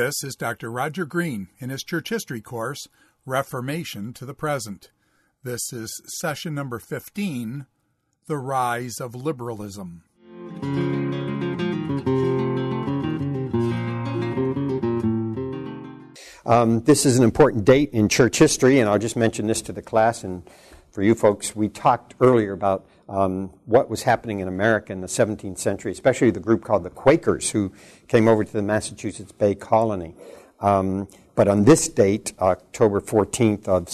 This is Dr. Roger Green in his church history course, Reformation to the Present. This is session number 15, The Rise of Liberalism. This is an important date in church history, and I'll just mention this to the class. And for you folks, we talked earlier about what was happening in America in the 17th century, especially the group called the Quakers, who came over to the Massachusetts Bay Colony. But on this date, October 14th of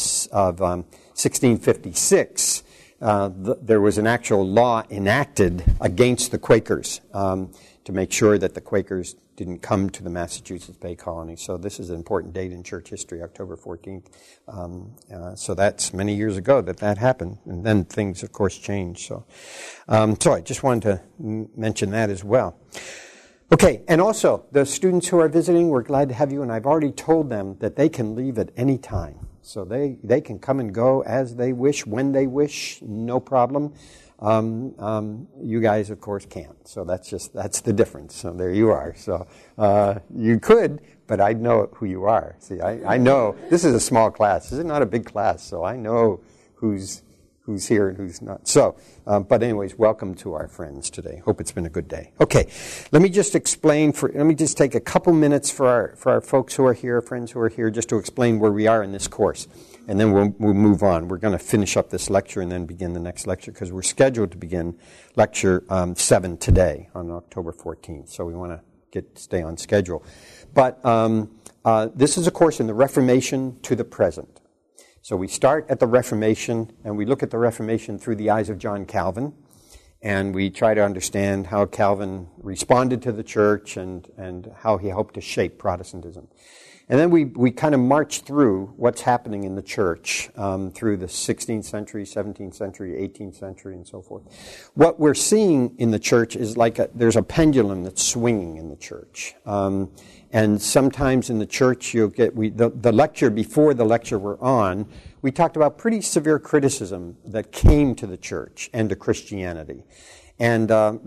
1656, there was an actual law enacted against the Quakers to make sure that the Quakers didn't come to the Massachusetts Bay Colony. So this is an important date in church history, October 14th. So that's many years ago that happened. And then things, of course, changed. So I just wanted to mention that as well. Okay, and also, the students who are visiting, we're glad to have you. And I've already told them that they can leave at any time. So they can come and go as they wish, when they wish, no problem. You guys, of course, can't. So that's the difference. So there you are. So you could, but I know who you are. See, I know this is a small class. This is not a big class, so I know who's here and who's not. So, but anyways, welcome to our friends today. Hope it's been a good day. Okay, let me just take a couple minutes for our folks who are here, friends who are here, just to explain where we are in this course. And then we'll move on. We're going to finish up this lecture and then begin the next lecture because we're scheduled to begin lecture 7 today on October 14th. So we want to stay on schedule. But this is a course in the Reformation to the present. So we start at the Reformation and we look at the Reformation through the eyes of John Calvin. And we try to understand how Calvin responded to the church and how he helped to shape Protestantism. And then we kind of march through what's happening in the church through the 16th century, 17th century, 18th century, and so forth. What we're seeing in the church is there's a pendulum that's swinging in the church. And sometimes in the church you'll get, the lecture, before the lecture we're on, we talked about pretty severe criticism that came to the church and to Christianity. And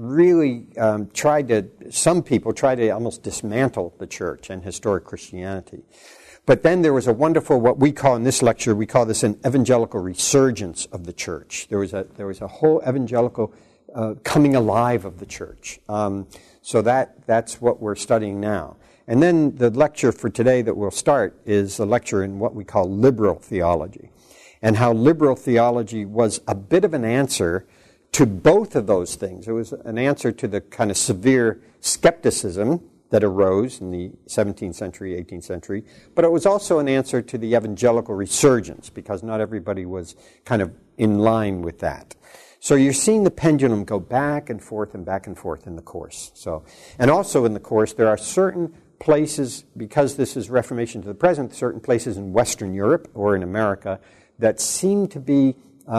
some people tried to almost dismantle the church and historic Christianity. But then there was a wonderful, what we call in this lecture, we call this an evangelical resurgence of the church. There was a whole evangelical coming alive of the church. So that's what we're studying now. And then the lecture for today that we'll start is a lecture in what we call liberal theology. And how liberal theology was a bit of an answer to both of those things. It was an answer to the kind of severe skepticism that arose in the 17th century, 18th century, but it was also an answer to the evangelical resurgence, because not everybody was kind of in line with that. So you're seeing the pendulum go back and forth in the course. So, and also in the course, there are certain places, because this is Reformation to the present, certain places in Western Europe or in America that seem to be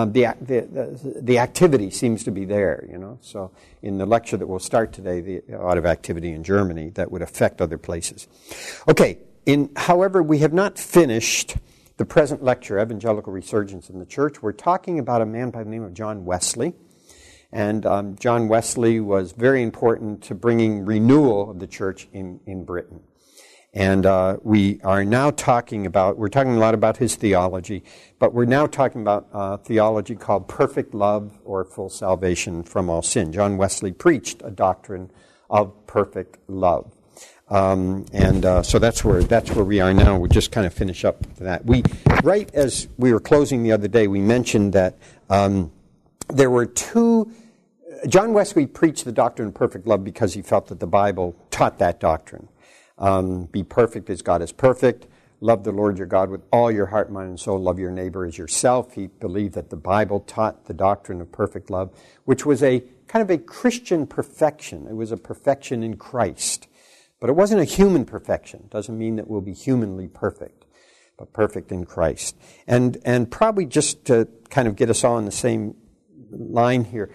the activity seems to be there, So in the lecture that we'll start today, a lot of activity in Germany that would affect other places. Okay, however, we have not finished the present lecture, Evangelical Resurgence in the Church. We're talking about a man by the name of John Wesley. And John Wesley was very important to bringing renewal of the church in Britain. And we are now we're talking a lot about his theology, but we're now talking about theology called perfect love or full salvation from all sin. John Wesley preached a doctrine of perfect love. So that's where we are now. We'll just kind of finish up that. Right as we were closing the other day, we mentioned that there were two. John Wesley preached the doctrine of perfect love because he felt that the Bible taught that doctrine. Be perfect as God is perfect. Love the Lord your God with all your heart, mind, and soul. Love your neighbor as yourself. He believed that the Bible taught the doctrine of perfect love, which was a kind of a Christian perfection. It was a perfection in Christ. But it wasn't a human perfection. It doesn't mean that we'll be humanly perfect, but perfect in Christ. And probably just to kind of get us all on the same line here,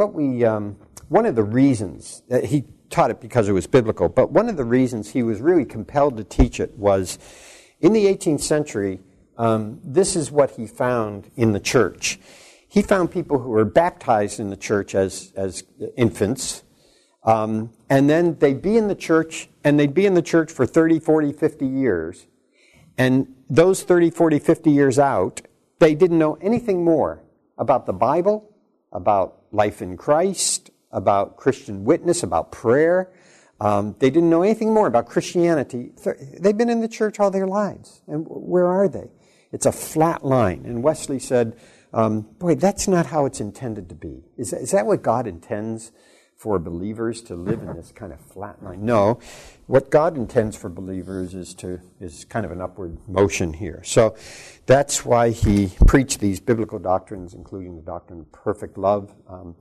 one of the reasons that he taught it because it was biblical, but one of the reasons he was really compelled to teach it was in the 18th century, this is what he found in the church. He found people who were baptized in the church as infants, And then they'd be in the church, and they'd be in the church for 30, 40, 50 years. And those 30, 40, 50 years out, they didn't know anything more about the Bible, about life in Christ, about Christian witness, about prayer. They didn't know anything more about Christianity. They've been in the church all their lives. And where are they? It's a flat line. And Wesley said, boy, that's not how it's intended to be. Is that what God intends for believers, to live in this kind of flat line? No. What God intends for believers is kind of an upward motion here. So that's why he preached these biblical doctrines, including the doctrine of perfect love.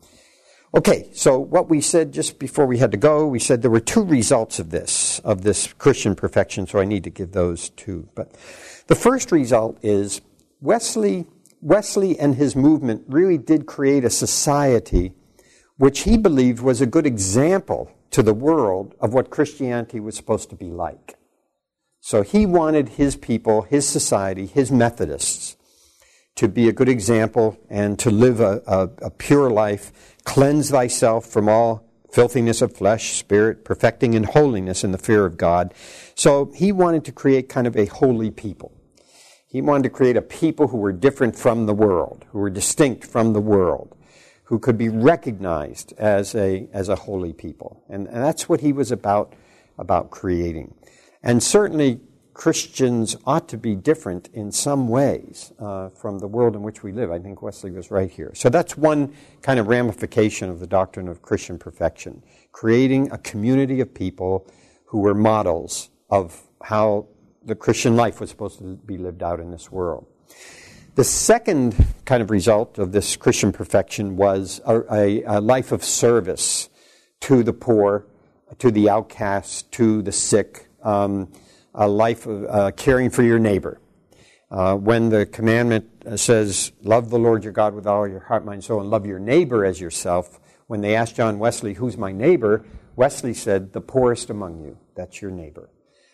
Okay, so what we said just before we had to go, we said there were two results of this Christian perfection, so I need to give those two. But the first result is Wesley and his movement really did create a society which he believed was a good example to the world of what Christianity was supposed to be like. So he wanted his people, his society, his Methodists to be a good example and to live a pure life, cleanse thyself from all filthiness of flesh, spirit, perfecting in holiness in the fear of God. So he wanted to create kind of a holy people. He wanted to create a people who were different from the world, who were distinct from the world, who could be recognized as a holy people. And that's what he was about creating. And certainly Christians ought to be different in some ways from the world in which we live. I think Wesley was right here. So that's one kind of ramification of the doctrine of Christian perfection, creating a community of people who were models of how the Christian life was supposed to be lived out in this world. The second kind of result of this Christian perfection was a life of service to the poor, to the outcast, to the sick, a life of caring for your neighbor. When the commandment says, love the Lord your God with all your heart, mind, soul, and love your neighbor as yourself, when they asked John Wesley, who's my neighbor, Wesley said, the poorest among you, that's your neighbor.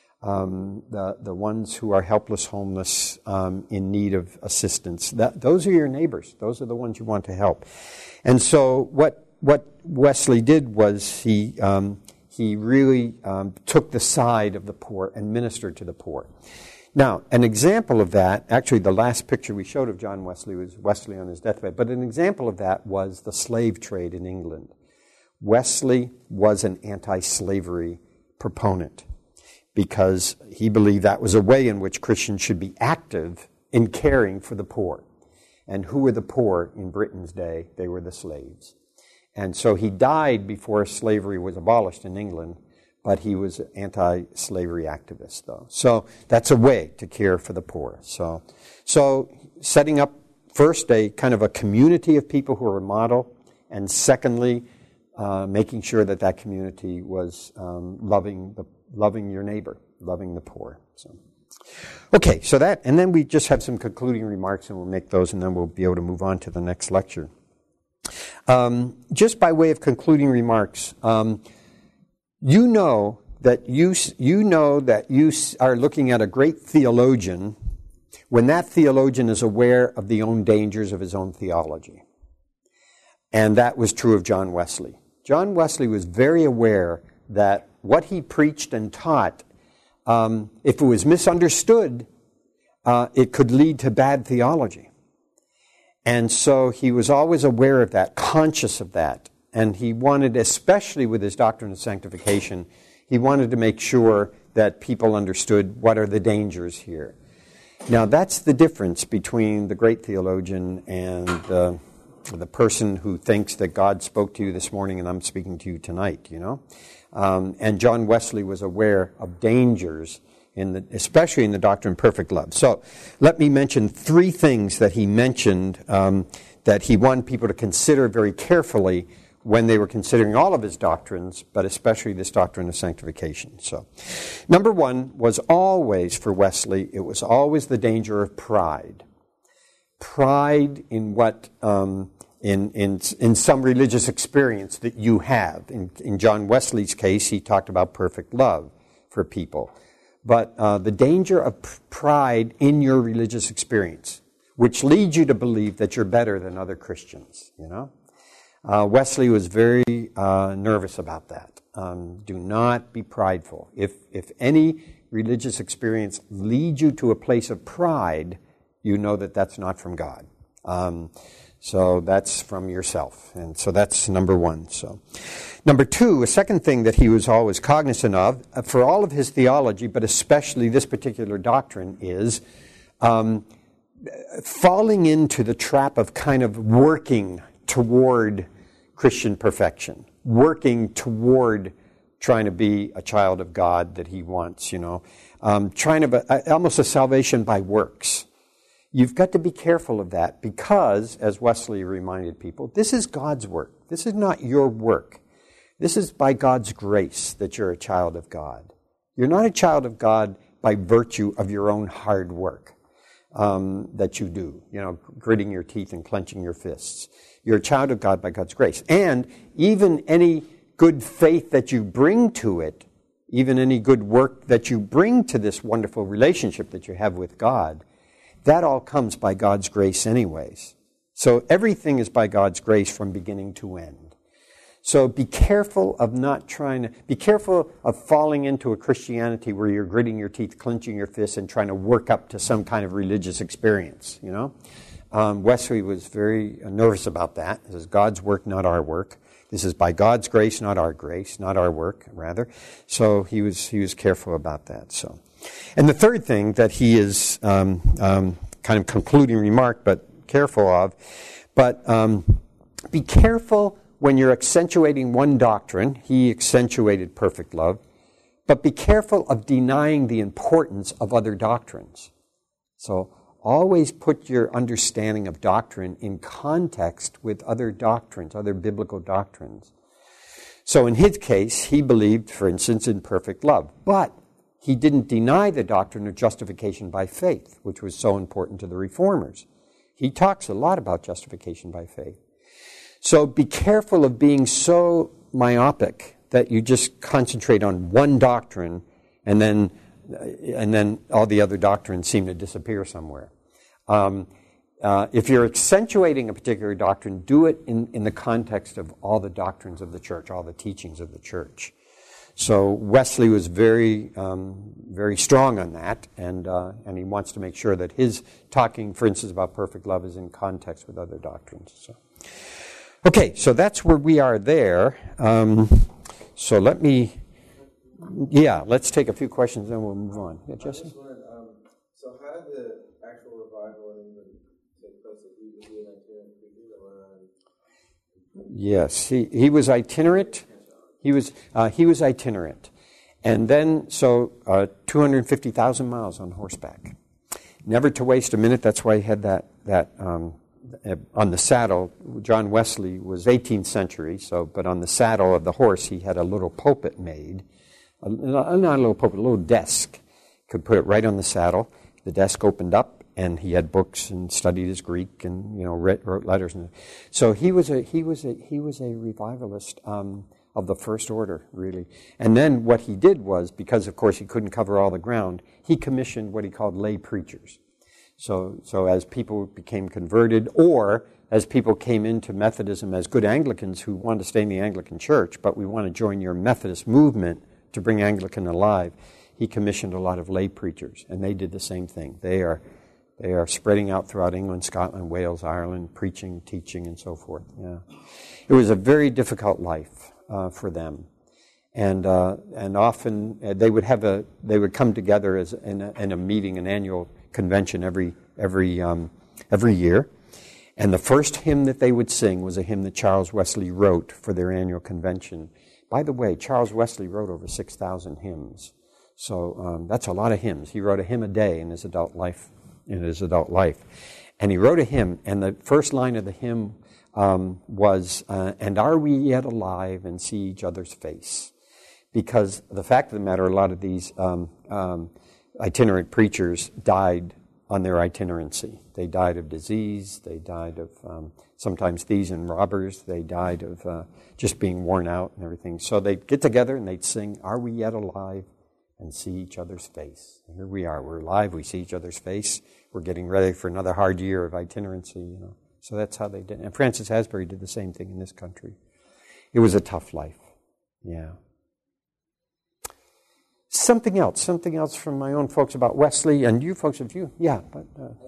The ones who are helpless, homeless, in need of assistance. Those are your neighbors. Those are the ones you want to help. And so what Wesley did was he really took the side of the poor and ministered to the poor. Now, an example of that, actually the last picture we showed of John Wesley was Wesley on his deathbed, but an example of that was the slave trade in England. Wesley was an anti-slavery proponent, because he believed that was a way in which Christians should be active in caring for the poor. And who were the poor in Britain's day? They were the slaves. And so he died before slavery was abolished in England, but he was an anti-slavery activist, though. So that's a way to care for the poor. So setting up, first, a kind of a community of people who are a model, and secondly, making sure that community was loving your neighbor, loving the poor. So, okay, so that, and then we just have some concluding remarks, and we'll make those, and then we'll be able to move on to the next lecture. Just by way of concluding remarks, you know that you are looking at a great theologian when that theologian is aware of the own dangers of his own theology. And that was true of John Wesley. John Wesley was very aware that what he preached and taught, if it was misunderstood, it could lead to bad theology. And so he was always aware of that, conscious of that. And he wanted, especially with his doctrine of sanctification, he wanted to make sure that people understood what are the dangers here. Now, that's the difference between the great theologian and the person who thinks that God spoke to you this morning and I'm speaking to you tonight, you know. And John Wesley was aware of dangers, especially in the doctrine of perfect love. So let me mention three things that he mentioned that he wanted people to consider very carefully when they were considering all of his doctrines, but especially this doctrine of sanctification. So, number one was always, for Wesley, it was always the danger of pride. Pride in what... In some religious experience that you have. In John Wesley's case, he talked about perfect love for people. But the danger of pride in your religious experience, which leads you to believe that you're better than other Christians, you know. Wesley was very nervous about that. Do not be prideful. If any religious experience leads you to a place of pride, you know that that's not from God. So that's from yourself. And so that's number one. So, number two, a second thing that he was always cognizant of, for all of his theology, but especially this particular doctrine, is falling into the trap of kind of working toward Christian perfection, working toward trying to be a child of God that he wants, trying to, almost a salvation by works. You've got to be careful of that because, as Wesley reminded people, this is God's work. This is not your work. This is by God's grace that you're a child of God. You're not a child of God by virtue of your own hard work that you do, gritting your teeth and clenching your fists. You're a child of God by God's grace. And even any good faith that you bring to it, even any good work that you bring to this wonderful relationship that you have with God, that all comes by God's grace anyways. So everything is by God's grace from beginning to end. So be careful of be careful of falling into a Christianity where you're gritting your teeth, clenching your fists, and trying to work up to some kind of religious experience, Wesley was very nervous about that. This is God's work, not our work. This is by God's grace, not our work, rather. So he was careful about that. So. And the third thing that he is kind of concluding remark, but careful of, be careful when you're accentuating one doctrine. He accentuated perfect love, but be careful of denying the importance of other doctrines. So always put your understanding of doctrine in context with other doctrines, other biblical doctrines. So in his case, he believed, for instance, in perfect love, but he didn't deny the doctrine of justification by faith, which was so important to the Reformers. He talks a lot about justification by faith. So be careful of being so myopic that you just concentrate on one doctrine and then all the other doctrines seem to disappear somewhere. If you're accentuating a particular doctrine, do it in the context of all the doctrines of the church, all the teachings of the church. So Wesley was very, very strong on that, and he wants to make sure that his talking, for instance, about perfect love is in context with other doctrines. So, okay, so that's where we are there. So let's take a few questions, then we'll move on. Yeah, Jesse? So how did the actual revival in England take place? Did he be an itinerant preacher? Yes, he was itinerant. He was itinerant. And then, 250,000 miles on horseback. Never to waste a minute. That's why he had that on the saddle. John Wesley was 18th century, but on the saddle of the horse, he had a little pulpit made. Not a little pulpit, a little desk. Could put it right on the saddle. The desk opened up, and he had books and studied his Greek and wrote letters. So he was a revivalist of the first order, really. And then what he did was, because of course he couldn't cover all the ground, he commissioned what he called lay preachers. So as people became converted, or as people came into Methodism as good Anglicans who wanted to stay in the Anglican Church, but we want to join your Methodist movement to bring Anglican alive, he commissioned a lot of lay preachers, and they did the same thing. They are spreading out throughout England, Scotland, Wales, Ireland, preaching, teaching, and so forth. Yeah, it was a very difficult life for them, and often they would come together as in a meeting, an annual convention every year, and the first hymn that they would sing was a hymn that Charles Wesley wrote for their annual convention. By the way, Charles Wesley wrote over 6,000 hymns, so that's a lot of hymns. He wrote a hymn a day in his adult life. And he wrote a hymn, and the first line of the hymn was, and are we yet alive and see each other's face? Because the fact of the matter, a lot of these itinerant preachers died on their itinerancy. They died of disease, they died of sometimes thieves and robbers, they died of just being worn out and everything. So they'd get together and they'd sing, are we yet alive and see each other's face? And here we are, we're alive, we see each other's face. We're getting ready for another hard year of itinerancy, So that's how they did it. And Francis Asbury did the same thing in this country. It was a tough life. Yeah. Something else from my own folks about Wesley, and you folks, if you, yeah, but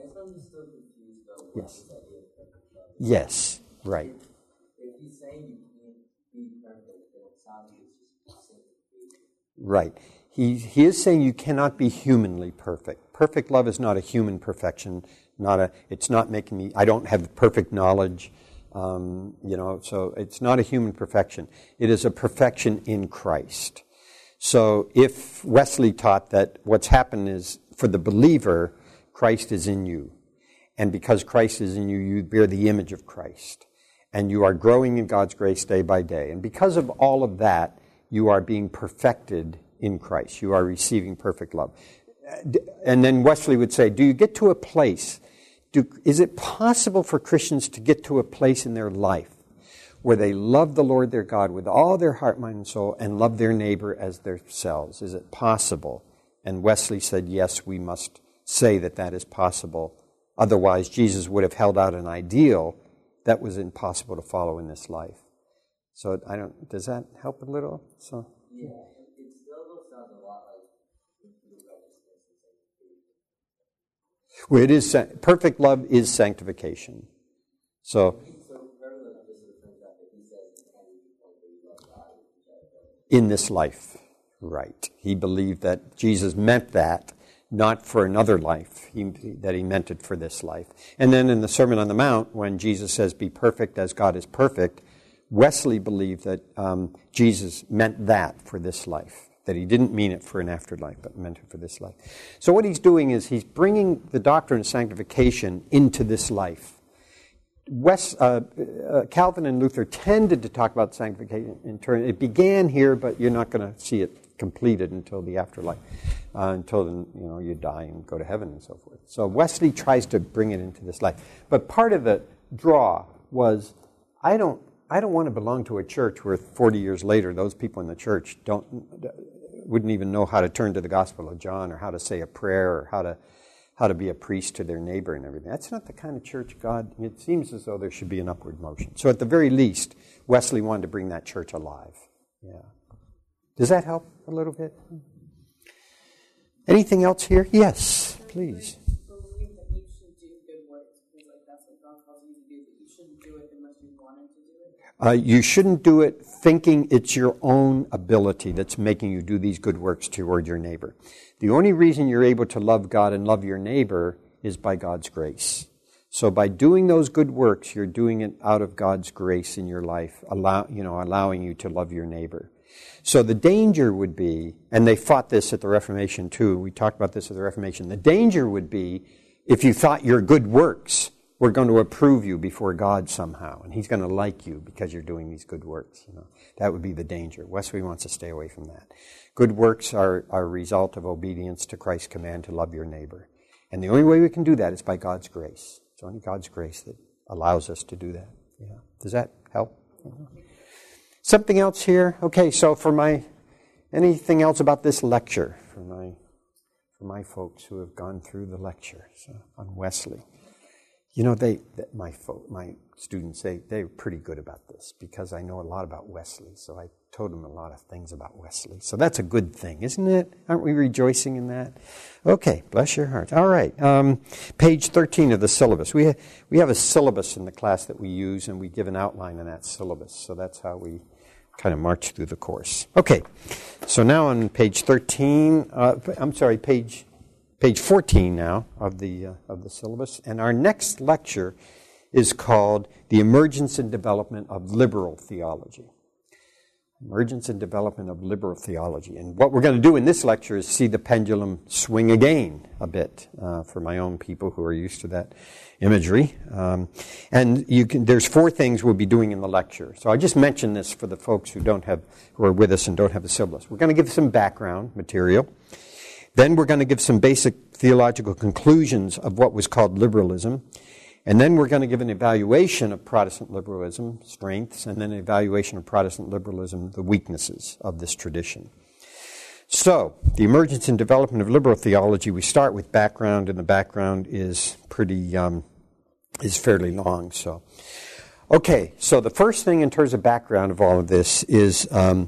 yes, yes, right. If he's saying you can't be perfect, then it sounds like it's just sanctification. Right. He is saying you cannot be humanly perfect. Perfect love is not a human perfection. It's not making me. I don't have perfect knowledge. So it's not a human perfection. It is a perfection in Christ. So if Wesley taught that what's happened is, for the believer, Christ is in you. And because Christ is in you, you bear the image of Christ. And you are growing in God's grace day by day. And because of all of that, you are being perfected in Christ. You are receiving perfect love. And then Wesley would say, do you get to a place, is it possible for Christians to get to a place in their life where they love the Lord their God with all their heart, mind, and soul, and love their neighbor as themselves? Is it possible? And Wesley said, yes, we must say that that is possible. Otherwise, Jesus would have held out an ideal that was impossible to follow in this life. So does that help a little? So yeah, it still sounds a lot like righteousness. Well, it is perfect love is sanctification. So in this life, right? He believed that Jesus meant that, not for another life, that he meant it for this life. And then in the Sermon on the Mount, when Jesus says, be perfect as God is perfect, Wesley believed that Jesus meant that for this life, that he didn't mean it for an afterlife, but meant it for this life. So what he's doing is he's bringing the doctrine of sanctification into this life. Calvin and Luther tended to talk about sanctification in turn. It began here, but you're not going to see it completed until the afterlife, until you die and go to heaven and so forth. So Wesley tries to bring it into this life. But part of the draw was, I don't want to belong to a church where 40 years later those people in the church wouldn't even know how to turn to the Gospel of John or how to say a prayer or how to be a priest to their neighbor and everything. That's not the kind of church God. It seems as though there should be an upward motion. So at the very least, Wesley wanted to bring that church alive. Yeah. Does that help a little bit? Anything else here? Yes, please. Believe that you should do good works because that's what God calls you to do, but you shouldn't do it unless you wanted to do it. You shouldn't do it thinking it's your own ability that's making you do these good works toward your neighbor. The only reason you're able to love God and love your neighbor is by God's grace. So by doing those good works, you're doing it out of God's grace in your life, allowing you to love your neighbor. So the danger would be, and they fought this at the Reformation too, we talked about this at the Reformation, the danger would be if you thought your good works were going to approve you before God somehow, and He's going to like you because you're doing these good works. That would be the danger. Wesley wants to stay away from that. Good works are a result of obedience to Christ's command to love your neighbor. And the only way we can do that is by God's grace. It's only God's grace that allows us to do that. Yeah. Does that help? Something else here? Okay, so anything else about this lecture for my folks who have gone through the lecture on Wesley? My students, they're pretty good about this because I know a lot about Wesley, so I told them a lot of things about Wesley. So that's a good thing, isn't it? Aren't we rejoicing in that? Okay, bless your heart. All right, page 13 of the syllabus. We have a syllabus in the class that we use, and we give an outline on that syllabus. So that's how we kind of march through the course. Okay, so now on page 13, page 14 now of the syllabus, and our next lecture is called The Emergence and Development of Liberal Theology. Emergence and Development of Liberal Theology. And what we're going to do in this lecture is see the pendulum swing again a bit for my own people who are used to that imagery. And there's 4 things we'll be doing in the lecture. So I just mentioned this for the folks who are with us and don't have the syllabus. We're going to give some background material. Then we're going to give some basic theological conclusions of what was called liberalism. And then we're going to give an evaluation of Protestant liberalism, strengths, and then an evaluation of Protestant liberalism, the weaknesses of this tradition. So, the emergence and development of liberal theology, we start with background, and the background is pretty is fairly long. So, okay, so the first thing in terms of background of all of this is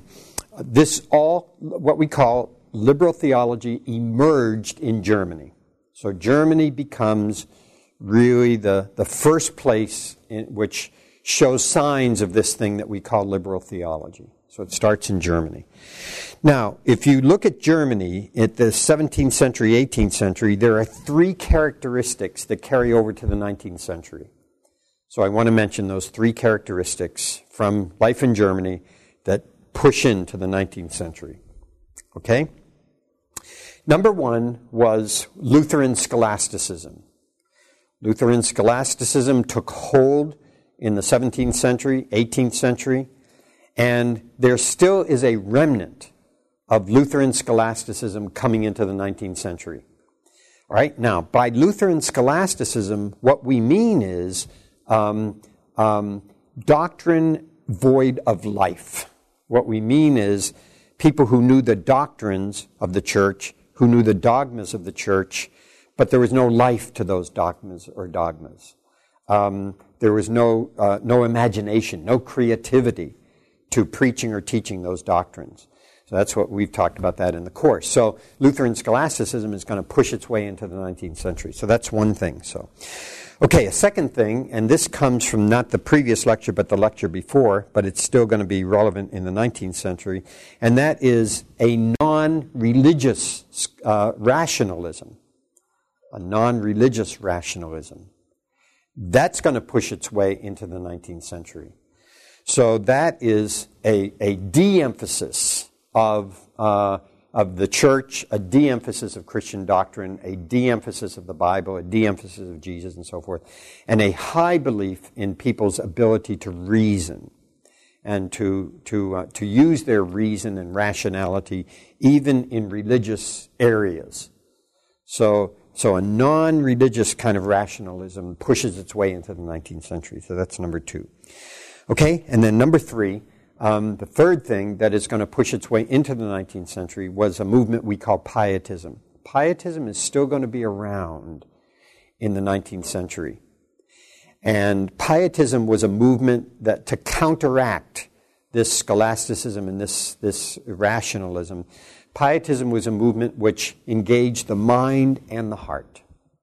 what we call liberal theology emerged in Germany. So Germany becomes really the first place in which shows signs of this thing that we call liberal theology. So it starts in Germany. Now, if you look at Germany at the 17th century, 18th century, there are three characteristics that carry over to the 19th century. So I want to mention those three characteristics from life in Germany that push into the 19th century. Okay? Number one was Lutheran scholasticism. Lutheran scholasticism took hold in the 17th century, 18th century, and there still is a remnant of Lutheran scholasticism coming into the 19th century. All right? Now, by Lutheran scholasticism, what we mean is doctrine void of life. What we mean is people who knew the doctrines of the church, who knew the dogmas of the church, but there was no life to those dogmas or dogmas. There was no imagination, no creativity to preaching or teaching those doctrines. So that's what we've talked about that in the course. So Lutheran scholasticism is going to push its way into the 19th century. So that's one thing. So, okay, a second thing, and this comes from not the previous lecture but the lecture before, but it's still going to be relevant in the 19th century, and that is a non-religious rationalism. A non-religious rationalism. That's going to push its way into the 19th century. So that is a de-emphasis of the church, a de-emphasis of Christian doctrine, a de-emphasis of the Bible, a de-emphasis of Jesus and so forth, and a high belief in people's ability to reason and to use their reason and rationality even in religious areas. So a non-religious kind of rationalism pushes its way into the 19th century. So that's number two. Okay, and then number three, the third thing that is going to push its way into the 19th century was a movement we call Pietism. Pietism is still going to be around in the 19th century. And Pietism was a movement that to counteract this scholasticism and this rationalism, Pietism was a movement which engaged the mind and the heart.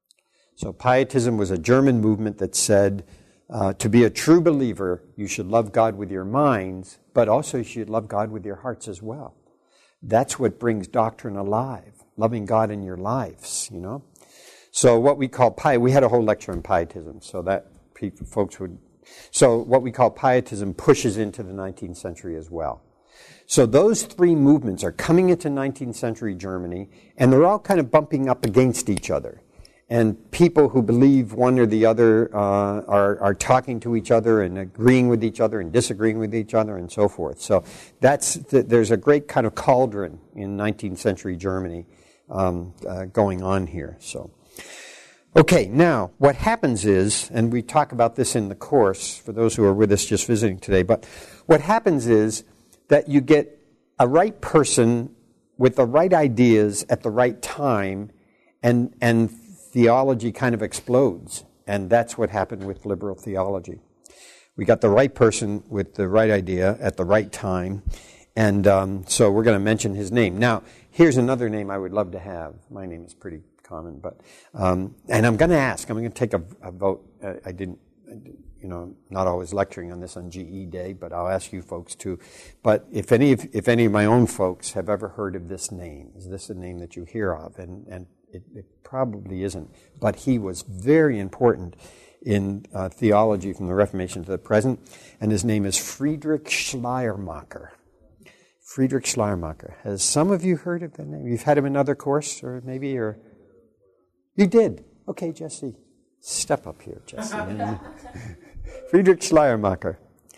So Pietism was a German movement that said, to be a true believer, you should love God with your minds, but also you should love God with your hearts as well. That's what brings doctrine alive, loving God in your lives, you know. So what we call we had a whole lecture on Pietism, so that folks would. So what we call Pietism pushes into the 19th century as well. So those three movements are coming into 19th century Germany, and they're all kind of bumping up against each other. And people who believe one or the other are talking to each other and agreeing with each other and disagreeing with each other and so forth. So there's a great kind of cauldron in 19th century Germany going on here. So, okay, now what happens is, and we talk about this in the course for those who are with us just visiting today, but what happens is that you get a right person with the right ideas at the right time, and theology kind of explodes. And that's what happened with liberal theology. We got the right person with the right idea at the right time, and so we're going to mention his name. Now, here's another name I would love to have. My name is pretty common, but and I'm going to take a vote. I didn't, not always lecturing on this on GE Day, but I'll ask you folks too. But if any of my own folks have ever heard of this name, is this a name that you hear of? And it probably isn't, but he was very important in theology from the Reformation to the present, and his name is Friedrich Schleiermacher. Friedrich Schleiermacher. Has some of you heard of that name? You've had him in another course, or maybe, or you did? Okay, Jesse, step up here, Jesse. Friedrich Schleiermacher,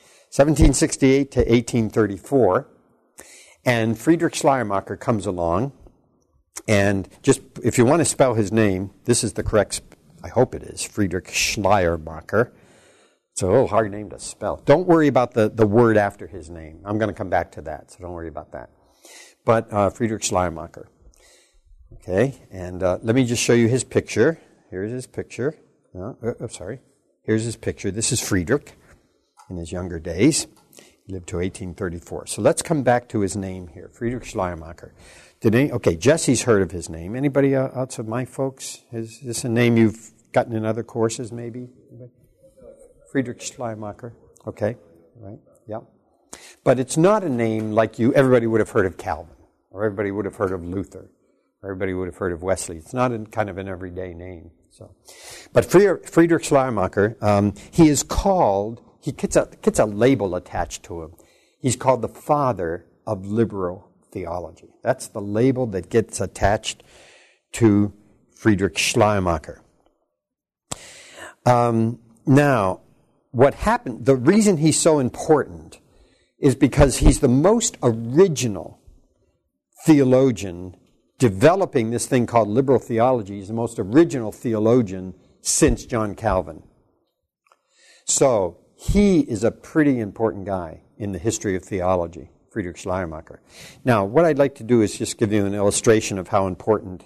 1768 to 1834, and Friedrich Schleiermacher comes along. And just, if you want to spell his name, this is the correct, I hope it is, Friedrich Schleiermacher. It's a little hard name to spell. Don't worry about the word after his name. I'm going to come back to that, so don't worry about that. But Friedrich Schleiermacher. Okay, and let me just show you his picture. Here's his picture. Sorry. Here's his picture. This is Friedrich in his younger days. He lived to 1834. So let's come back to his name here, Friedrich Schleiermacher. Okay, Jesse's heard of his name. Anybody else of my folks? Is this a name you've gotten in other courses, maybe? Friedrich Schleiermacher. Okay, right, yeah. But it's not a name like everybody would have heard of Calvin, or everybody would have heard of Luther, or everybody would have heard of Wesley. It's not kind of an everyday name. So, but Friedrich Schleiermacher, he is called, he gets a label attached to him. He's called the father of liberal theology. That's the label that gets attached to Friedrich Schleiermacher. Now, what happened, the reason he's so important is because he's the most original theologian developing this thing called liberal theology. He's the most original theologian since John Calvin. So, he is a pretty important guy in the history of theology, Friedrich Schleiermacher. Now, what I'd like to do is just give you an illustration of how important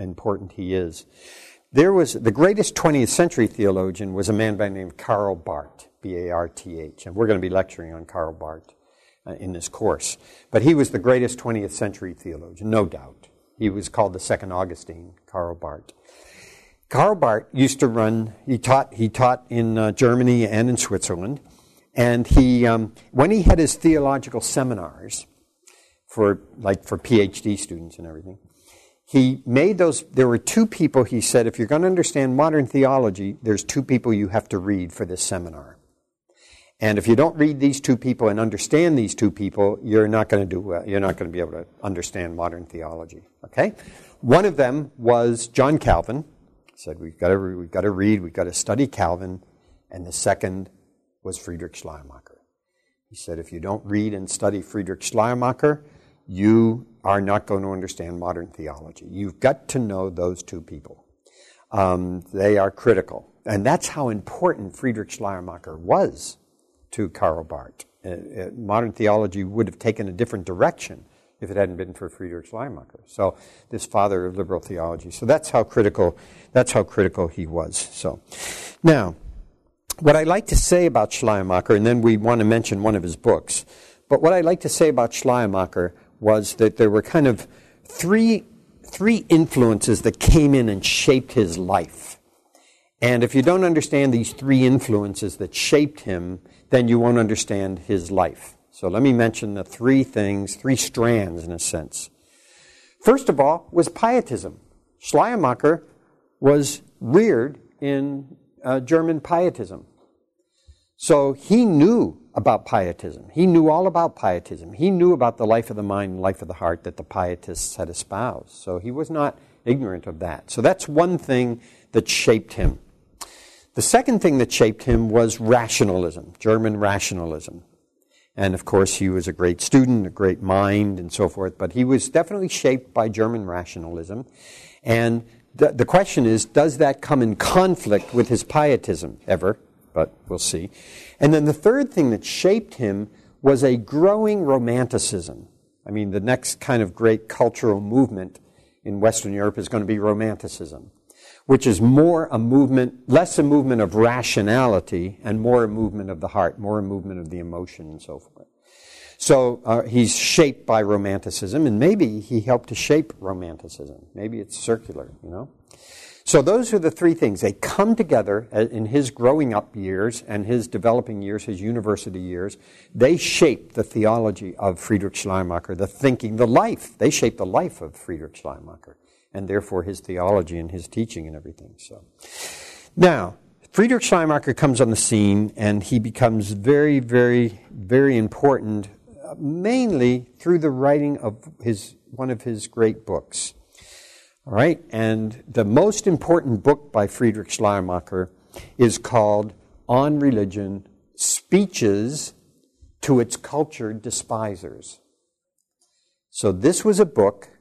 he is. There was the greatest 20th century theologian was a man by the name of Karl Barth, B-A-R-T-H, and we're going to be lecturing on Karl Barth in this course. But he was the greatest 20th century theologian, no doubt. He was called the Second Augustine, Karl Barth. Karl Barth used to run. He taught in Germany and in Switzerland, and when he had his theological seminars for PhD students and everything. He made those, there were two people, he said, if you're going to understand modern theology, there's two people you have to read for this seminar. And if you don't read these two people and understand these two people, you're not going to do well. You're not going to be able to understand modern theology. Okay? One of them was John Calvin. He said, we've got to read, we've got to study Calvin. And the second was Friedrich Schleiermacher. He said, if you don't read and study Friedrich Schleiermacher, you are not going to understand modern theology. You've got to know those two people. They are critical. And that's how important Friedrich Schleiermacher was to Karl Barth. Modern theology would have taken a different direction if it hadn't been for Friedrich Schleiermacher. So, this father of liberal theology. So that's how critical he was. So, now, what I like to say about Schleiermacher, and then we want to mention one of his books, but what I like to say about Schleiermacher was that there were kind of three influences that came in and shaped his life. And if you don't understand these three influences that shaped him, then you won't understand his life. So let me mention the three strands in a sense. First of all was pietism. Schleiermacher was reared in German pietism. So he knew about pietism. He knew all about pietism. He knew about the life of the mind and life of the heart that the pietists had espoused. So he was not ignorant of that. So that's one thing that shaped him. The second thing that shaped him was rationalism, German rationalism. And of course, he was a great student, a great mind, and so forth. But he was definitely shaped by German rationalism. And the question is, does that come in conflict with his pietism ever? But we'll see. And then the third thing that shaped him was a growing romanticism. I mean, the next kind of great cultural movement in Western Europe is going to be romanticism, which is less a movement of rationality and more a movement of the heart, more a movement of the emotion and so forth. So he's shaped by romanticism, and maybe he helped to shape romanticism. Maybe it's circular, you know. So those are the three things. They come together in his growing up years and his developing years, his university years. They shape the theology of Friedrich Schleiermacher, the thinking, the life. They shape the life of Friedrich Schleiermacher, and therefore his theology and his teaching and everything. So, now, Friedrich Schleiermacher comes on the scene, and he becomes very, very, very important, mainly through the writing of one of his great books. All right, and the most important book by Friedrich Schleiermacher is called On Religion, Speeches to Its Cultured Despisers. So this was a book,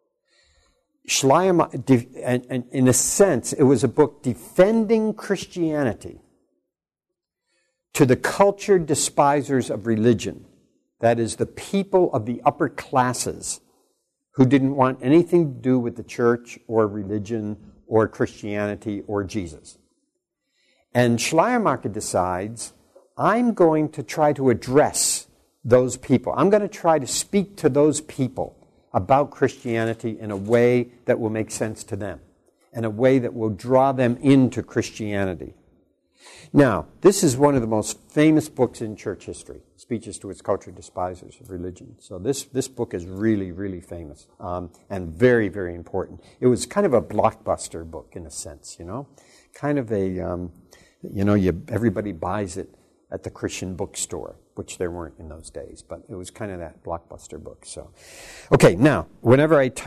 and in a sense, it was a book defending Christianity to the cultured despisers of religion. That is, the people of the upper classes who didn't want anything to do with the church or religion or Christianity or Jesus. And Schleiermacher decides, I'm going to try to address those people. I'm going to try to speak to those people about Christianity in a way that will make sense to them, in a way that will draw them into Christianity. Now, this is one of the most famous books in church history, Speeches to Its Cultured Despisers of Religion. So this book is really, really famous and very, very important. It was kind of a blockbuster book in a sense, kind of a, everybody buys it at the Christian bookstore, which there weren't in those days, but it was kind of that blockbuster book. So, okay, now, whenever I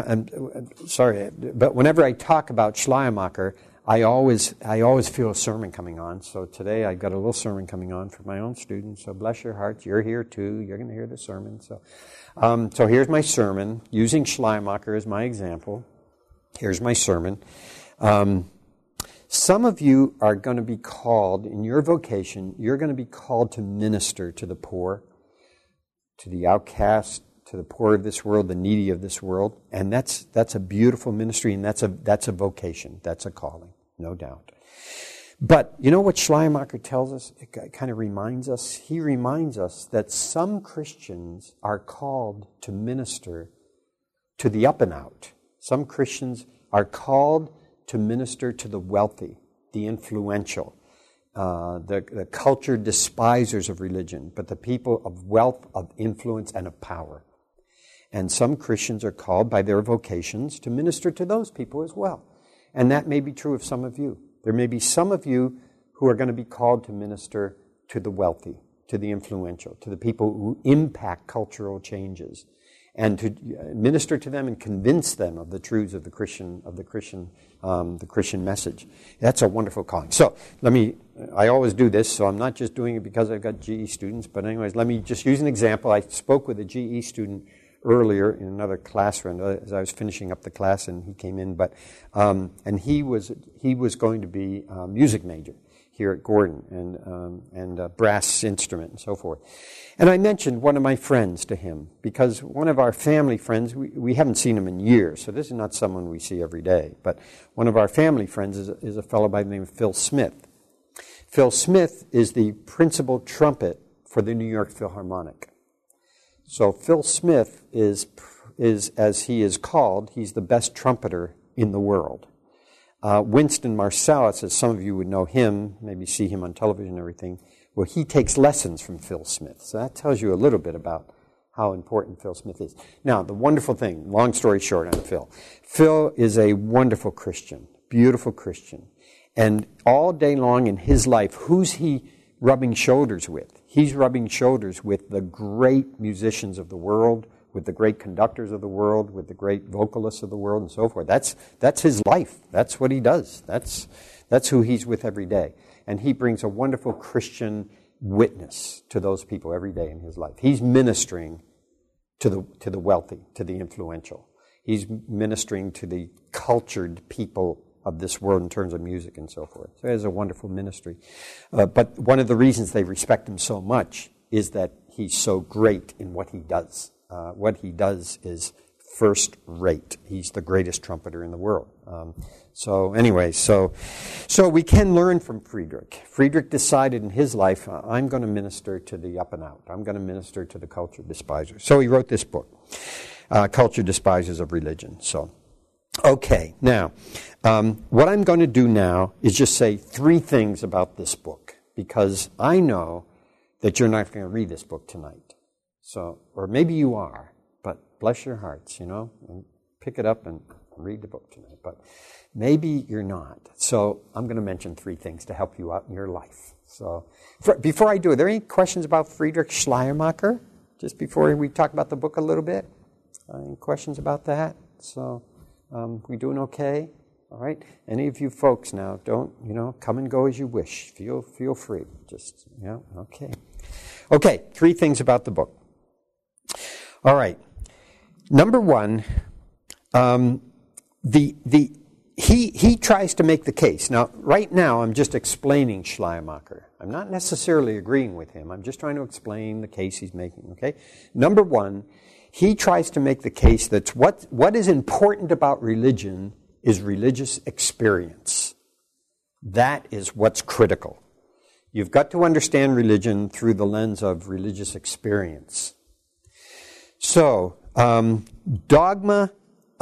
talk about Schleiermacher, I always feel a sermon coming on. So today I've got a little sermon coming on for my own students. So bless your hearts, you're here too. You're going to hear the sermon. So here's my sermon using Schleiermacher as my example. Here's my sermon. Some of you are going to be called, in your vocation, you're going to be called to minister to the poor, to the outcast, to the poor of this world, the needy of this world. And that's a beautiful ministry, and that's a vocation. That's a calling, no doubt. But you know what Schleiermacher tells us? It kind of reminds us. He reminds us that some Christians are called to minister to the up and out. Some Christians are called to minister to the wealthy, the influential, the cultured despisers of religion, but the people of wealth, of influence, and of power. And some Christians are called by their vocations to minister to those people as well. And that may be true of some of you. There may be some of you who are going to be called to minister to the wealthy, to the influential, to the people who impact cultural changes, and to minister to them and convince them of the truths of the Christian message. That's a wonderful calling. So I always do this, so I'm not just doing it because I've got GE students, but anyways, let me just use an example. I spoke with a GE student earlier in another classroom as I was finishing up the class, and he came in, and he was going to be a music major here at Gordon, and a brass instrument and so forth. And I mentioned one of my friends to him, because one of our family friends, we haven't seen him in years, so this is not someone we see every day, but one of our family friends is a fellow by the name of Phil Smith. Phil Smith is the principal trumpet for the New York Philharmonic. So Phil Smith is, as he is called, he's the best trumpeter in the world. Winston Marsalis, as some of you would know him, maybe see him on television and everything, well, he takes lessons from Phil Smith. So that tells you a little bit about how important Phil Smith is. Now, the wonderful thing, long story short on Phil. Phil is a wonderful Christian, beautiful Christian. And all day long in his life, who's he rubbing shoulders with? He's rubbing shoulders with the great musicians of the world, with the great conductors of the world, with the great vocalists of the world, and so forth. That's his life. That's what he does. That's who he's with every day. And he brings a wonderful Christian witness to those people every day in his life. He's ministering to the wealthy, to the influential. He's ministering to the cultured people of this world in terms of music and so forth. So he has a wonderful ministry. But one of the reasons they respect him so much is that he's so great in what he does. What he does is first rate. He's the greatest trumpeter in the world. So we can learn from Friedrich. Friedrich decided in his life, I'm going to minister to the up and out. I'm going to minister to the culture despisers. So he wrote this book, Culture Despisers of Religion. So, okay, now, what I'm going to do now is just say 3 things about this book, because I know that you're not going to read this book tonight. So, or maybe you are, but bless your hearts, and pick it up and read the book tonight. But maybe you're not. So I'm going to mention 3 things to help you out in your life. So before I do, are there any questions about Friedrich Schleiermacher? Just before we talk about the book a little bit? Any questions about that? So we doing okay? All right. Any of you folks now, don't, come and go as you wish. Feel free. Just, okay. Okay, 3 things about the book. All right. Number 1, he tries to make the case. Now, right now, I'm just explaining Schleiermacher. I'm not necessarily agreeing with him. I'm just trying to explain the case he's making, okay? Number 1, he tries to make the case that what is important about religion is religious experience. That is what's critical. You've got to understand religion through the lens of religious experience. So, dogma,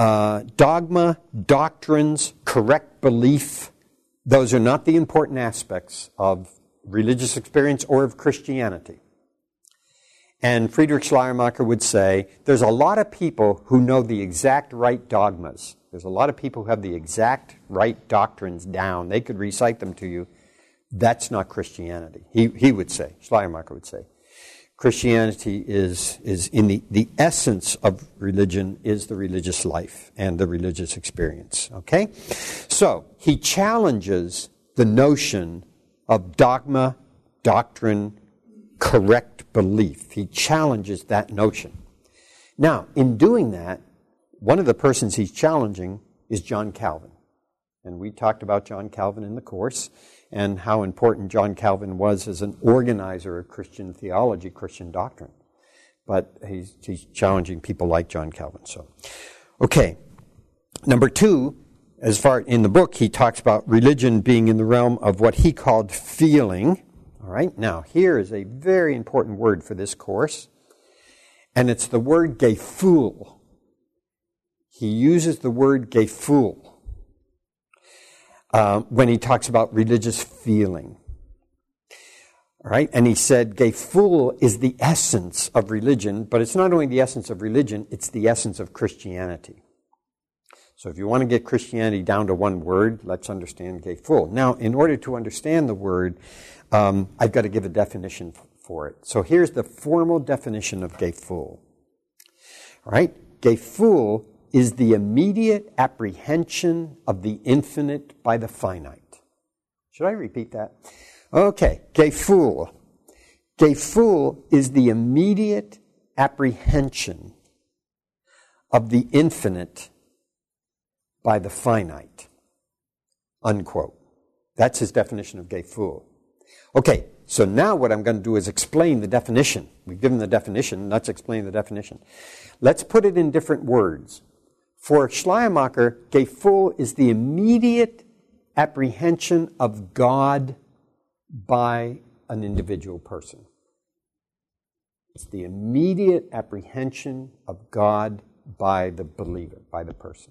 doctrines, correct belief, those are not the important aspects of religious experience or of Christianity. And Friedrich Schleiermacher would say, there's a lot of people who know the exact right dogmas. There's a lot of people who have the exact right doctrines down. They could recite them to you. That's not Christianity. He would say, Schleiermacher would say, Christianity is in the essence of religion is the religious life and the religious experience. Okay? So, he challenges the notion of dogma, doctrine, correct belief. He challenges that notion. Now, in doing that, one of the persons he's challenging is John Calvin. And we talked about John Calvin in the course and how important John Calvin was as an organizer of Christian theology, Christian doctrine. But he's challenging people like John Calvin. So, okay. Number two, as far in the book, he talks about religion being in the realm of what he called feeling. All right. Now, here is a very important word for this course, and it's the word gefühl. He uses the word gefühl when he talks about religious feeling. All right? And he said gefühl is the essence of religion, but it's not only the essence of religion, it's the essence of Christianity. So if you want to get Christianity down to one word, let's understand gefühl. Now, in order to understand the word, I've got to give a definition for it. So here's the formal definition of gefühl. All right? Gefühl is the immediate apprehension of the infinite by the finite. Should I repeat that? Okay, gefühl. Gefühl is the immediate apprehension of the infinite by the finite. Unquote. That's his definition of gefühl. Okay, so now what I'm going to do is explain the definition. We've given the definition, let's explain the definition. Let's put it in different words. For Schleiermacher, gefühl is the immediate apprehension of God by an individual person. It's the immediate apprehension of God by the believer, by the person.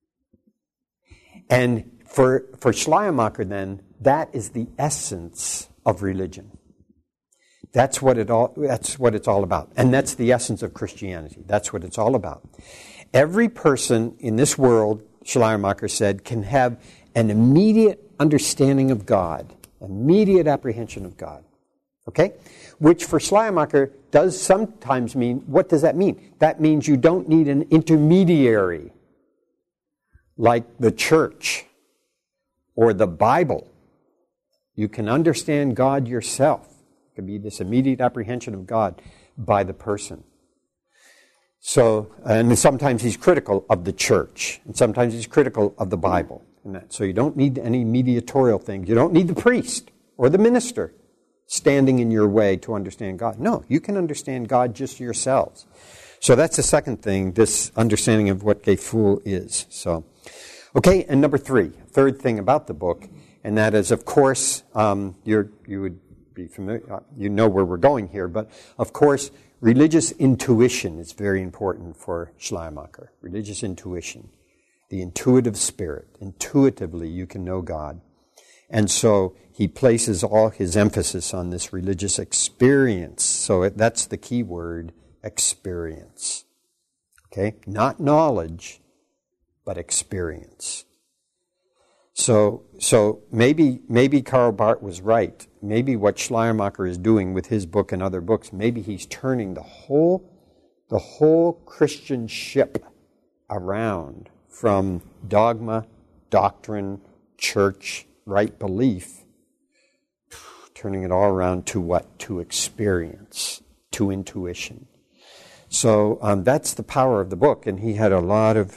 And for Schleiermacher, then, that is the essence of religion. That's what it's all about. And that's the essence of Christianity. That's what it's all about. Every person in this world, Schleiermacher said, can have an immediate understanding of God, immediate apprehension of God. Okay? Which for Schleiermacher does sometimes mean, what does that mean? That means you don't need an intermediary like the church or the Bible. You can understand God yourself. It can be this immediate apprehension of God by the person. So, and sometimes he's critical of the church, and sometimes he's critical of the Bible. And that. So you don't need any mediatorial things. You don't need the priest or the minister standing in your way to understand God. No, you can understand God just yourselves. So that's the second thing, this understanding of what gefühl is. So, okay, and number three, third thing about the book, and that is, of course, you would be familiar, you know where we're going here, but of course, religious intuition is very important for Schleiermacher. Religious intuition, the intuitive spirit. Intuitively, you can know God. And so he places all his emphasis on this religious experience. So that's the key word, experience. Okay? Not knowledge, but experience. So maybe Karl Barth was right. Maybe what Schleiermacher is doing with his book and other books, maybe he's turning the whole Christian ship around from dogma, doctrine, church, right belief, turning it all around to what? To experience, to intuition. So that's the power of the book, and he had a lot of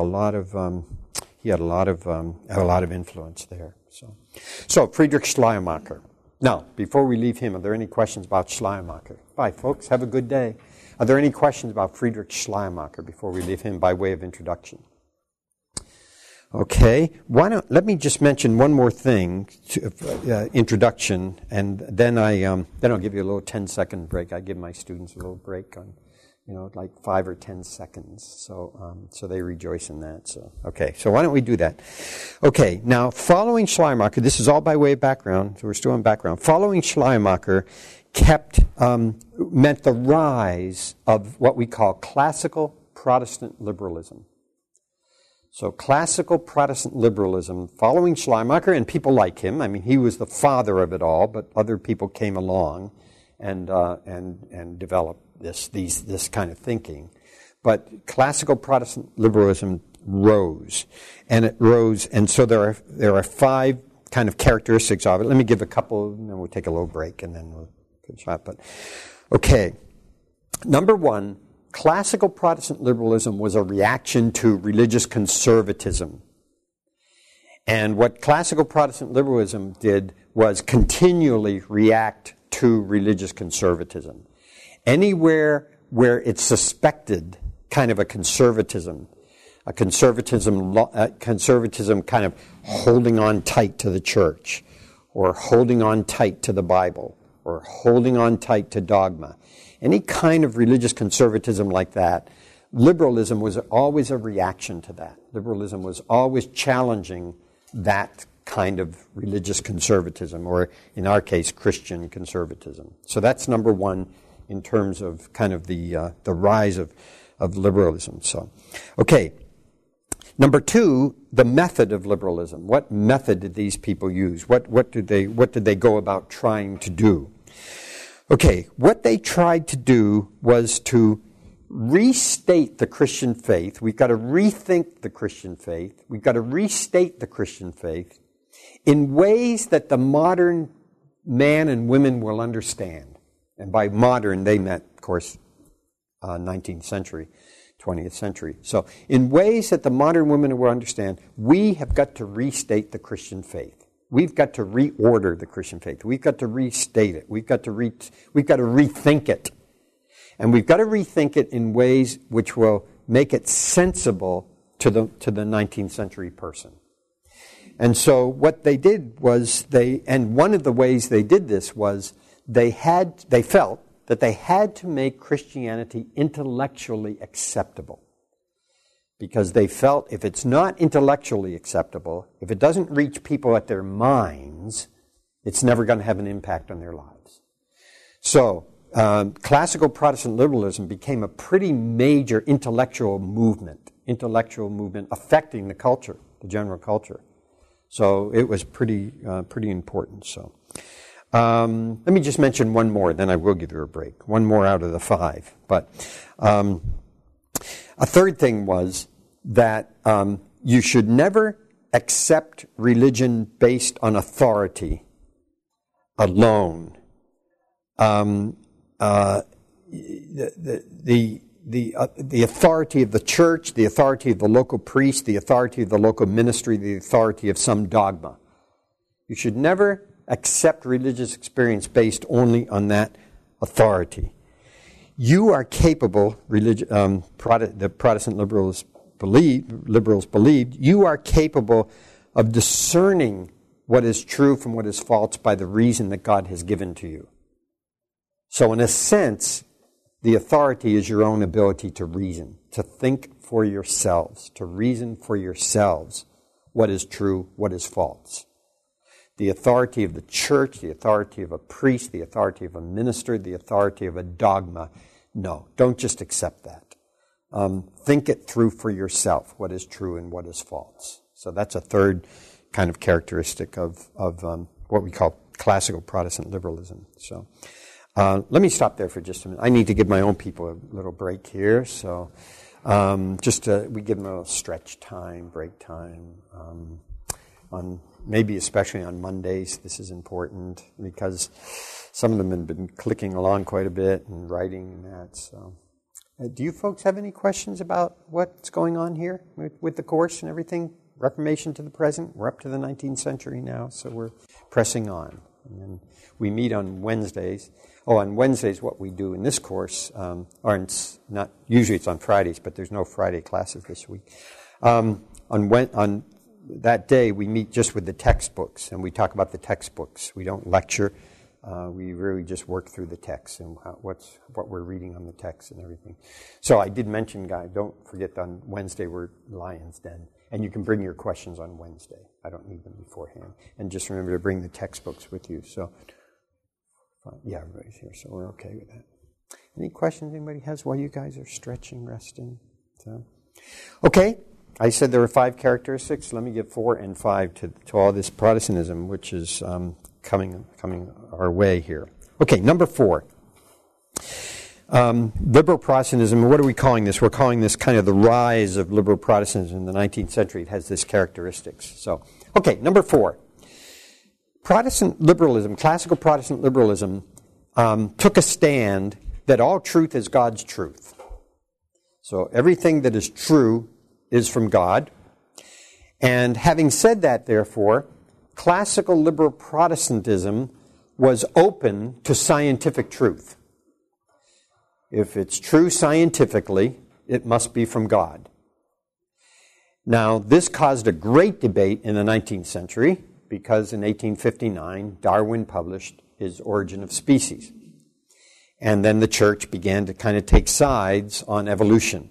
influence there. So Friedrich Schleiermacher. Now, before we leave him, are there any questions about Schleiermacher? Bye, folks. Have a good day. Are there any questions about Friedrich Schleiermacher before we leave him by way of introduction? Okay, let me just mention one more thing, introduction, and then I'll give you a little 10-second break. I give my students a little break on, like 5 or 10 seconds, so they rejoice in that. So why don't we do that? Okay, now following Schleiermacher, this is all by way of background, so we're still in background. Following Schleiermacher meant the rise of what we call classical Protestant liberalism. So classical Protestant liberalism, following Schleiermacher and people like him. I mean, he was the father of it all, but other people came along and developed this kind of thinking. But classical Protestant liberalism rose, and so there are 5 kind of characteristics of it. Let me give a couple, and then we'll take a little break, and then we'll finish up. But okay, number 1. Classical Protestant liberalism was a reaction to religious conservatism. And what classical Protestant liberalism did was continually react to religious conservatism. Anywhere where it suspected kind of a conservatism kind of holding on tight to the church, or holding on tight to the Bible, or holding on tight to dogma. Any kind of religious conservatism like that, liberalism was always a reaction to that. Liberalism was always challenging that kind of religious conservatism, or in our case, Christian conservatism. So that's number 1 in terms of kind of the rise of liberalism. So, okay. Number 2, the method of liberalism. What method did these people use? What did they go about trying to do? Okay, what they tried to do was to restate the Christian faith. We've got to rethink the Christian faith. We've got to restate the Christian faith in ways that the modern man and women will understand. And by modern, they meant, of course, 19th century, 20th century. So in ways that the modern women will understand, we have got to restate the Christian faith. We've got to reorder the Christian faith. We've got to restate it. We've got to rethink it. And we've got to rethink it in ways which will make it sensible to the 19th century person. And so what they did was and one of the ways they did this was they felt that they had to make Christianity intellectually acceptable. Because they felt if it's not intellectually acceptable, if it doesn't reach people at their minds, it's never going to have an impact on their lives. So, classical Protestant liberalism became a pretty major intellectual movement affecting the culture, the general culture. So it was pretty important. So, let me just mention one more, then I will give you a break. One more out of the 5. But a third thing was that you should never accept religion based on authority alone. The authority of the church, the authority of the local priest, the authority of the local ministry, the authority of some dogma. You should never accept religious experience based only on that authority. You are capable, the Protestant liberals believed, you are capable of discerning what is true from what is false by the reason that God has given to you. So in a sense, the authority is your own ability to reason, to think for yourselves, to reason for yourselves what is true, what is false. The authority of the church, the authority of a priest, the authority of a minister, the authority of a dogma, no, don't just accept that. Think it through for yourself, what is true and what is false. So that's a third kind of characteristic of what we call classical Protestant liberalism. So let me stop there for just a minute. I need to give my own people a little break here. So we give them a little stretch time, break time. On maybe especially on Mondays, this is important because some of them have been clicking along quite a bit and writing and that. So, do you folks have any questions about what's going on here with the course and everything? Reformation to the present. We're up to the 19th century now, so we're pressing on. And then we meet on Wednesdays. Oh, on Wednesdays, what we do in this course, usually it's on Fridays, but there's no Friday classes this week. On that day we meet just with the textbooks, and we talk about the textbooks. We don't lecture. We really just work through the text and what we're reading on the text and everything. So I did mention, guys, don't forget on Wednesday we're Lion's Den. And you can bring your questions on Wednesday. I don't need them beforehand. And just remember to bring the textbooks with you. So, yeah, everybody's here, so we're okay with that. Any questions anybody has while you guys are stretching, resting? So, okay, I said there were 5 characteristics. Let me give 4 and 5 to all this Protestantism, which is coming our way here. Okay, number 4. Liberal Protestantism, what are we calling this? We're calling this kind of the rise of liberal Protestantism in the 19th century. It has this characteristics. So, okay, number 4. Protestant liberalism, classical Protestant liberalism, took a stand that all truth is God's truth. So everything that is true is from God. And having said that, therefore, classical liberal Protestantism was open to scientific truth. If it's true scientifically, it must be from God. Now, this caused a great debate in the 19th century because in 1859, Darwin published his Origin of Species. And then the church began to kind of take sides on evolution.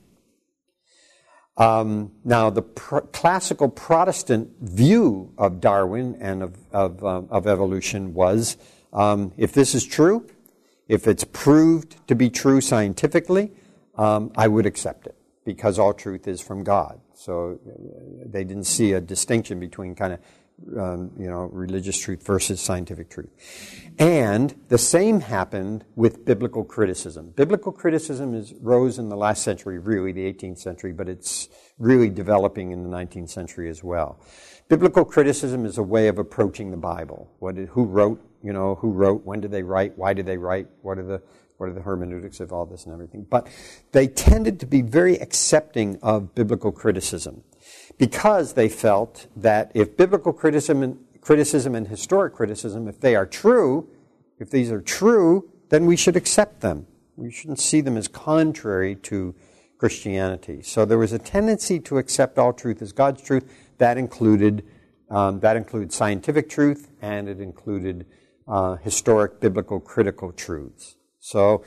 Now, the classical Protestant view of Darwin and of evolution was, if this is true, if it's proved to be true scientifically, I would accept it because all truth is from God. So they didn't see a distinction between kind of religious truth versus scientific truth. And the same happened with biblical criticism. Biblical criticism rose in the last century, really the 18th century, but it's really developing in the 19th century as well. Biblical criticism is a way of approaching the Bible. Who wrote, when did they write, why did they write, what are the hermeneutics of all this and everything. But they tended to be very accepting of biblical criticism because they felt that if biblical criticism and historic criticism, if they are true, if these are true, then we should accept them. We shouldn't see them as contrary to Christianity. So there was a tendency to accept all truth as God's truth. That includes scientific truth, and it included historic biblical critical truths. So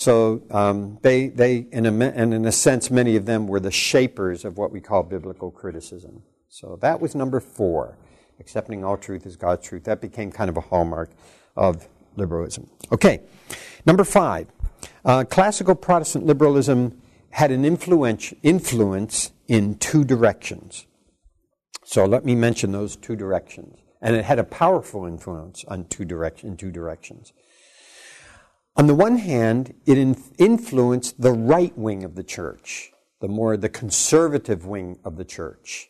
they in a sense, many of them were the shapers of what we call biblical criticism. So that was number 4, accepting all truth as God's truth. That became kind of a hallmark of liberalism. Okay, number 5, classical Protestant liberalism had an influence in 2 directions. So let me mention those 2 directions, and it had a powerful influence on 2 directions. On the one hand, it influenced the right wing of the church, the conservative wing of the church.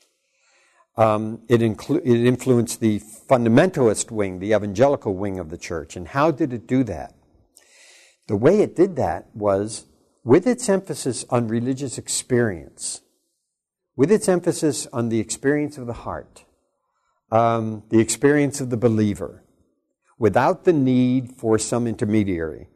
It influenced the fundamentalist wing, the evangelical wing of the church. And how did it do that? The way it did that was with its emphasis on religious experience, with its emphasis on the experience of the heart, the experience of the believer, without the need for some intermediary.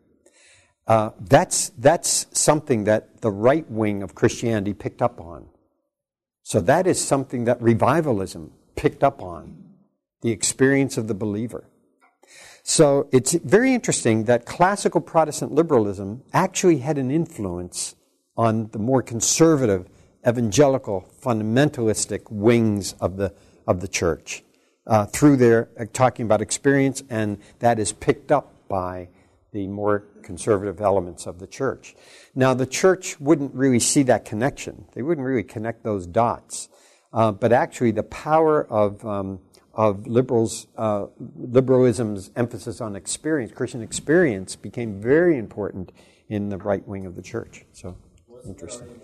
That's something that the right wing of Christianity picked up on. So that is something that revivalism picked up on, the experience of the believer. So it's very interesting that classical Protestant liberalism actually had an influence on the more conservative, evangelical, fundamentalistic wings of the church through their talking about experience, and that is picked up by the more conservative elements of the church. Now, the church wouldn't really see that connection. They wouldn't really connect those dots. But actually, the power of liberalism's emphasis on experience, Christian experience, became very important in the right wing of the church. So, interesting.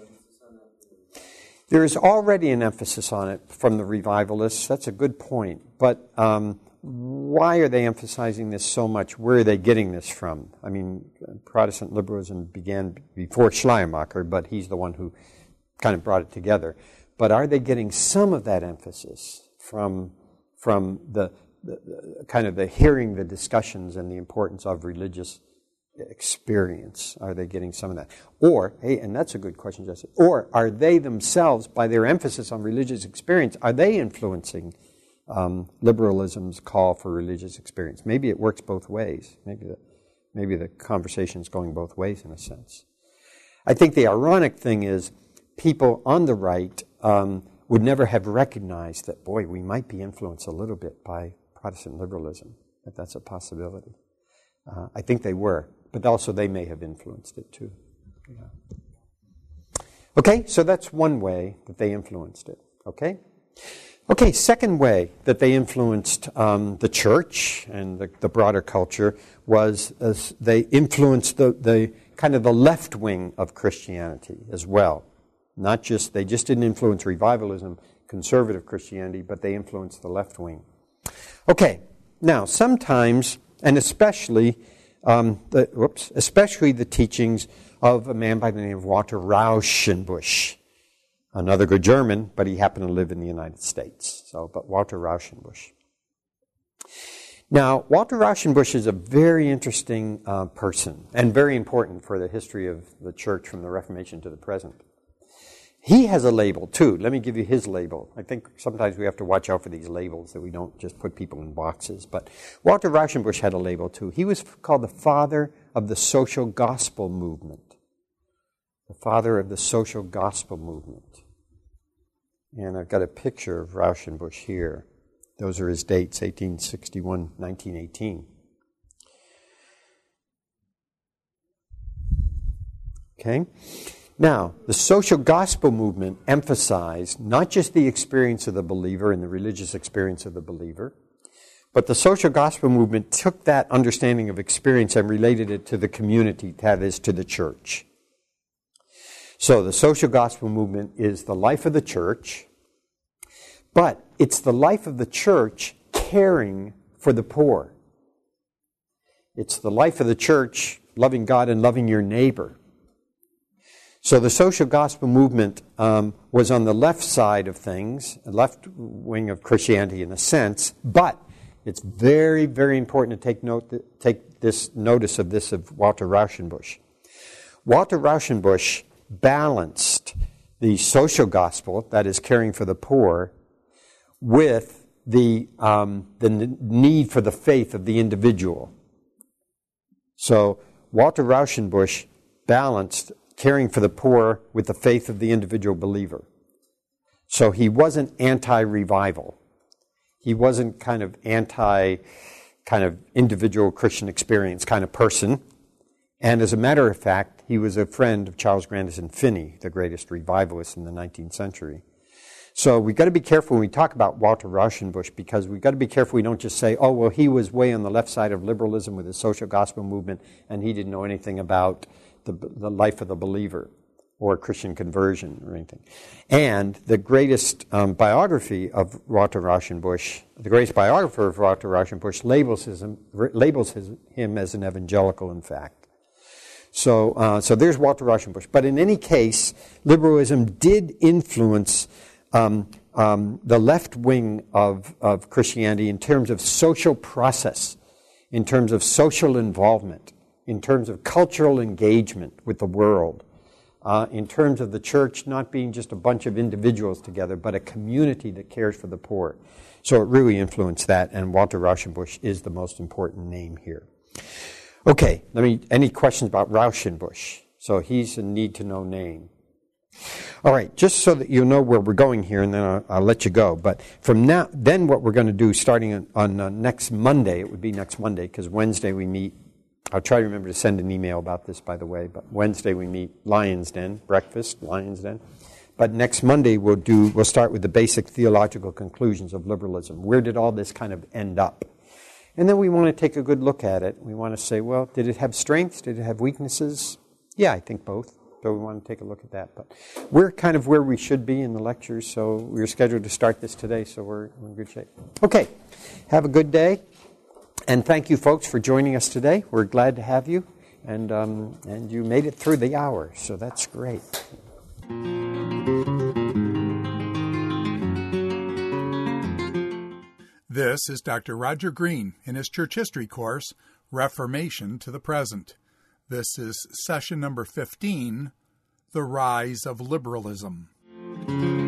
There is already an emphasis on it from the revivalists. That's a good point. But why are they emphasizing this so much? Where are they getting this from? I mean, Protestant liberalism began before Schleiermacher, but he's the one who kind of brought it together. But are they getting some of that emphasis from the kind of the hearing the discussions and the importance of religious experience? Are they getting some of that? Or, hey, and that's a good question, Jesse, or are they themselves, by their emphasis on religious experience, are they influencing liberalism's call for religious experience? Maybe it works both ways. Maybe the conversation's going both ways in a sense. I think the ironic thing is people on the right would never have recognized that, boy, we might be influenced a little bit by Protestant liberalism, that that's a possibility. I think they were, but also they may have influenced it too. Yeah. Okay, so that's one way that they influenced it, okay? Okay, second way that they influenced the church and the broader culture was as they influenced the kind of the left wing of Christianity as well. They just didn't influence revivalism, conservative Christianity, but they influenced the left wing. Okay, now sometimes, and especially the teachings of a man by the name of Walter Rauschenbusch. Another good German, but he happened to live in the United States. But Walter Rauschenbusch. Now, Walter Rauschenbusch is a very interesting person and very important for the history of the church from the Reformation to the present. He has a label, too. Let me give you his label. I think sometimes we have to watch out for these labels, that we don't just put people in boxes. But Walter Rauschenbusch had a label, too. He was called the father of the social gospel movement. The father of the social gospel movement. And I've got a picture of Rauschenbusch here. Those are his dates, 1861, 1918. Okay? Now, the social gospel movement emphasized not just the experience of the believer and the religious experience of the believer, but the social gospel movement took that understanding of experience and related it to the community, that is, to the church. So the social gospel movement is the life of the church, but it's the life of the church caring for the poor. It's the life of the church loving God and loving your neighbor. So the social gospel movement was on the left side of things, the left wing of Christianity in a sense, but it's very, very important to take this notice of this of Walter Rauschenbusch. Walter Rauschenbusch balanced the social gospel, that is caring for the poor, with the need for the faith of the individual. So Walter Rauschenbusch balanced caring for the poor with the faith of the individual believer. So he wasn't anti-revival. He wasn't kind of individual Christian experience kind of person. And as a matter of fact, he was a friend of Charles Grandison Finney, the greatest revivalist in the 19th century. So we've got to be careful when we talk about Walter Rauschenbusch, because we've got to be careful we don't just say, oh, well, he was way on the left side of liberalism with his social gospel movement, and he didn't know anything about the life of the believer or Christian conversion or anything. And the greatest biography of Walter Rauschenbusch, the greatest biographer of Walter Rauschenbusch labels him as an evangelical, in fact. So there's Walter Rauschenbusch. But in any case, liberalism did influence the left wing of Christianity in terms of social process, in terms of social involvement, in terms of cultural engagement with the world, in terms of the church not being just a bunch of individuals together, but a community that cares for the poor. So it really influenced that, and Walter Rauschenbusch is the most important name here. Okay, any questions about Rauschenbusch? So he's a need-to-know name. All right, just so that you know where we're going here, and then I'll let you go. But from now, then what we're going to do, starting on next Monday, it would be next Monday, because Wednesday we meet. I'll try to remember to send an email about this, by the way, but Wednesday we meet Lion's Den, breakfast, Lion's Den. But next Monday we'll start with the basic theological conclusions of liberalism. Where did all this kind of end up? And then we want to take a good look at it. We want to say, well, did it have strengths? Did it have weaknesses? Yeah, I think both. So we want to take a look at that. But we're kind of where we should be in the lectures, so we're scheduled to start this today, so we're in good shape. Okay, have a good day. And thank you, folks, for joining us today. We're glad to have you, and you made it through the hour, so that's great. This is Dr. Roger Green in his church history course, Reformation to the Present. This is session number 15, The Rise of Liberalism.